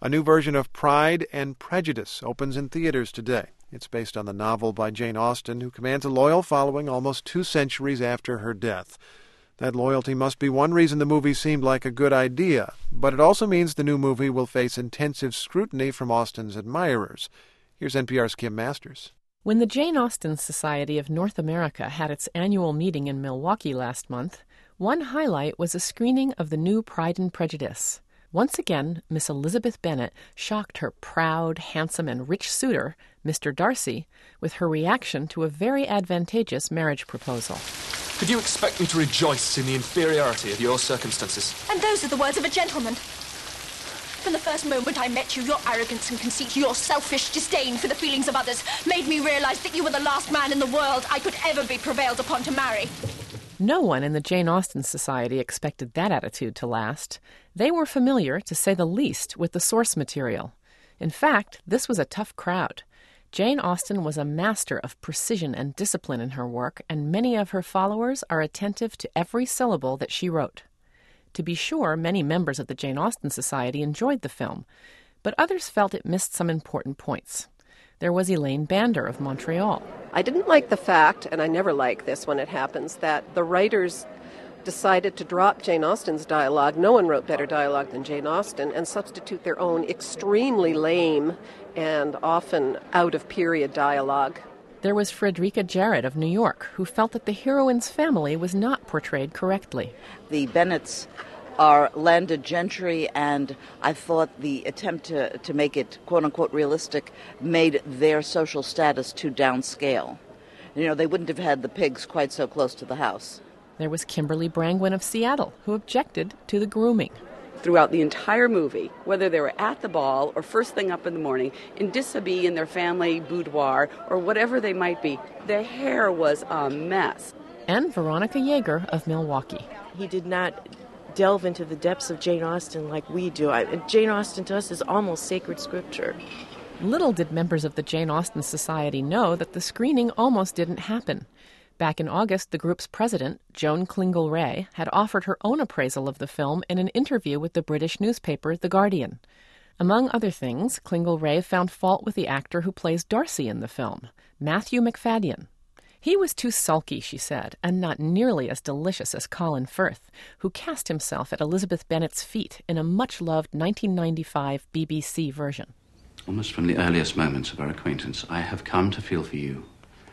A new version of Pride and Prejudice opens in theaters today. It's based on the novel by Jane Austen, who commands a loyal following almost 2 centuries after her death. That loyalty must be one reason the movie seemed like a good idea, but it also means the new movie will face intensive scrutiny from Austen's admirers. Here's NPR's Kim Masters. When the Jane Austen Society of North America had its annual meeting in Milwaukee last month, one highlight was a screening of the new Pride and Prejudice. Once again, Miss Elizabeth Bennet shocked her proud, handsome, and rich suitor, Mr. Darcy, with her reaction to a very advantageous marriage proposal. Could you expect me to rejoice in the inferiority of your circumstances? And those are the words of a gentleman. From the first moment I met you, your arrogance and conceit, your selfish disdain for the feelings of others made me realize that you were the last man in the world I could ever be prevailed upon to marry. No one in the Jane Austen Society expected that attitude to last. They were familiar, to say the least, with the source material. In fact, this was a tough crowd. Jane Austen was a master of precision and discipline in her work, and many of her followers are attentive to every syllable that she wrote. To be sure, many members of the Jane Austen Society enjoyed the film, but others felt it missed some important points. There was Elaine Bander of Montreal. I didn't like the fact, and I never like this when it happens, that the writers decided to drop Jane Austen's dialogue. No one wrote better dialogue than Jane Austen, and substitute their own extremely lame and often out-of-period dialogue. There was Frederica Jarrett of New York, who felt that the heroine's family was not portrayed correctly. The Bennets are landed gentry, and I thought the attempt to make it quote-unquote realistic made their social status too downscale. You know, they wouldn't have had the pigs quite so close to the house. There was Kimberly Brangwyn of Seattle, who objected to the grooming. Throughout the entire movie, whether they were at the ball or first thing up in the morning, in dishabille in their family boudoir, or whatever they might be, their hair was a mess. And Veronica Yeager of Milwaukee. He did not delve into the depths of Jane Austen like we do. Jane Austen to us is almost sacred scripture. Little did members of the Jane Austen Society know that the screening almost didn't happen. Back in August, the group's president, Joan Klingel-Ray, had offered her own appraisal of the film in an interview with the British newspaper The Guardian. Among other things, Klingel-Ray found fault with the actor who plays Darcy in the film, Matthew Macfadyen. He was too sulky, she said, and not nearly as delicious as Colin Firth, who cast himself at Elizabeth Bennet's feet in a much-loved 1995 BBC version. Almost from the earliest moments of our acquaintance, I have come to feel for you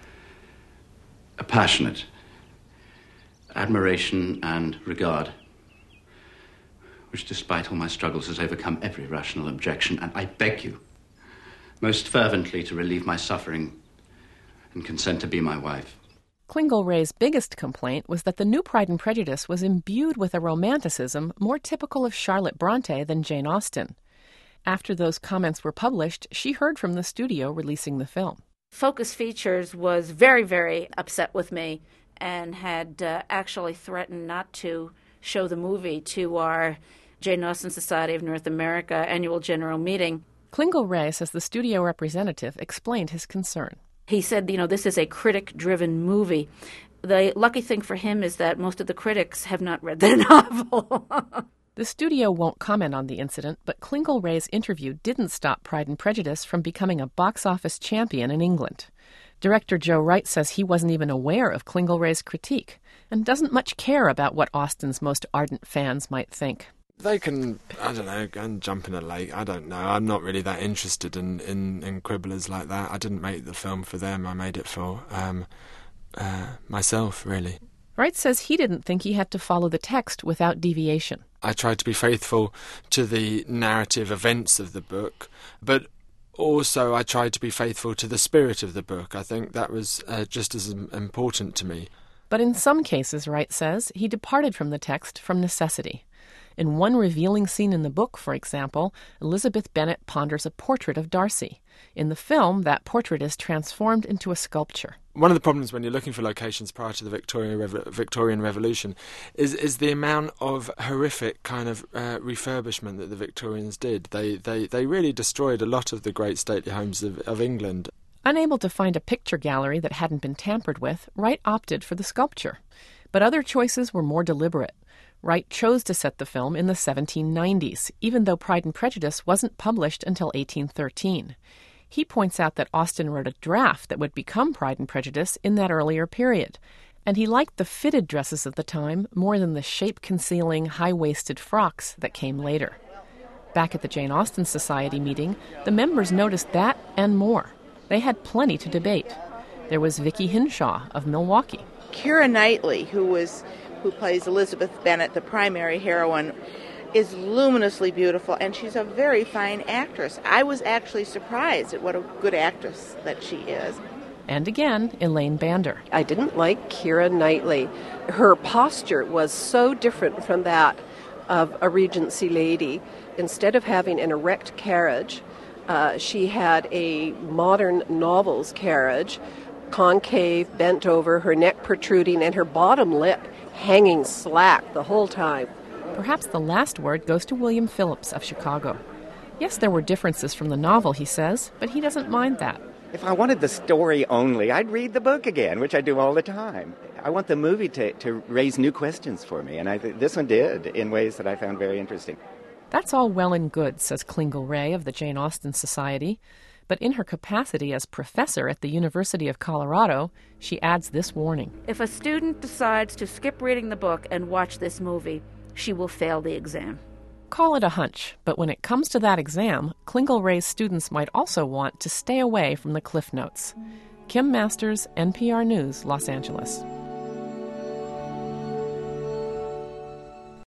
a passionate admiration and regard, which, despite all my struggles, has overcome every rational objection, and I beg you most fervently to relieve my suffering and consent to be my wife. Klingel-Ray's biggest complaint was that the new Pride and Prejudice was imbued with a romanticism more typical of Charlotte Bronte than Jane Austen. After those comments were published, she heard from the studio releasing the film. Focus Features was very, very upset with me and had actually threatened not to show the movie to our Jane Austen Society of North America annual general meeting. Klingel-Ray says the studio representative explained his concern. He said, this is a critic-driven movie. The lucky thing for him is that most of the critics have not read the novel. The studio won't comment on the incident, but Klingel-Ray's interview didn't stop Pride and Prejudice from becoming a box office champion in England. Director Joe Wright says he wasn't even aware of Klingel-Ray's critique and doesn't much care about what Austen's most ardent fans might think. They can, I don't know, go and jump in a lake. I don't know. I'm not really that interested in quibblers like that. I didn't make the film for them. I made it for myself, really. Wright says he didn't think he had to follow the text without deviation. I tried to be faithful to the narrative events of the book, but also I tried to be faithful to the spirit of the book. I think that was just as important to me. But in some cases, Wright says, he departed from the text from necessity. In one revealing scene in the book, for example, Elizabeth Bennet ponders a portrait of Darcy. In the film, that portrait is transformed into a sculpture. One of the problems when you're looking for locations prior to the Victorian Revolution is the amount of horrific kind of refurbishment that the Victorians did. They really destroyed a lot of the great stately homes of England. Unable to find a picture gallery that hadn't been tampered with, Wright opted for the sculpture. But other choices were more deliberate. Wright chose to set the film in the 1790s, even though Pride and Prejudice wasn't published until 1813. He points out that Austen wrote a draft that would become Pride and Prejudice in that earlier period, and he liked the fitted dresses of the time more than the shape-concealing, high-waisted frocks that came later. Back at the Jane Austen Society meeting, the members noticed that and more. They had plenty to debate. There was Vicky Hinshaw of Milwaukee. Keira Knightley, who plays Elizabeth Bennet, the primary heroine, is luminously beautiful, and she's a very fine actress. I was actually surprised at what a good actress that she is. And again, Elaine Bander. I didn't like Keira Knightley. Her posture was so different from that of a Regency lady. Instead of having an erect carriage, she had a modern novels carriage, concave, bent over, her neck protruding, and her bottom lip hanging slack the whole time. Perhaps the last word goes to William Phillips of Chicago. Yes, there were differences from the novel, he says, but he doesn't mind that. If I wanted the story only, I'd read the book again, which I do all the time. I want the movie to raise new questions for me, and this one did in ways that I found very interesting. That's all well and good, says Klingel Ray of the Jane Austen Society. But in her capacity as professor at the University of Colorado, she adds this warning. If a student decides to skip reading the book and watch this movie, she will fail the exam. Call it a hunch, but when it comes to that exam, Klingel Ray's students might also want to stay away from the cliff notes. Kim Masters, NPR News, Los Angeles.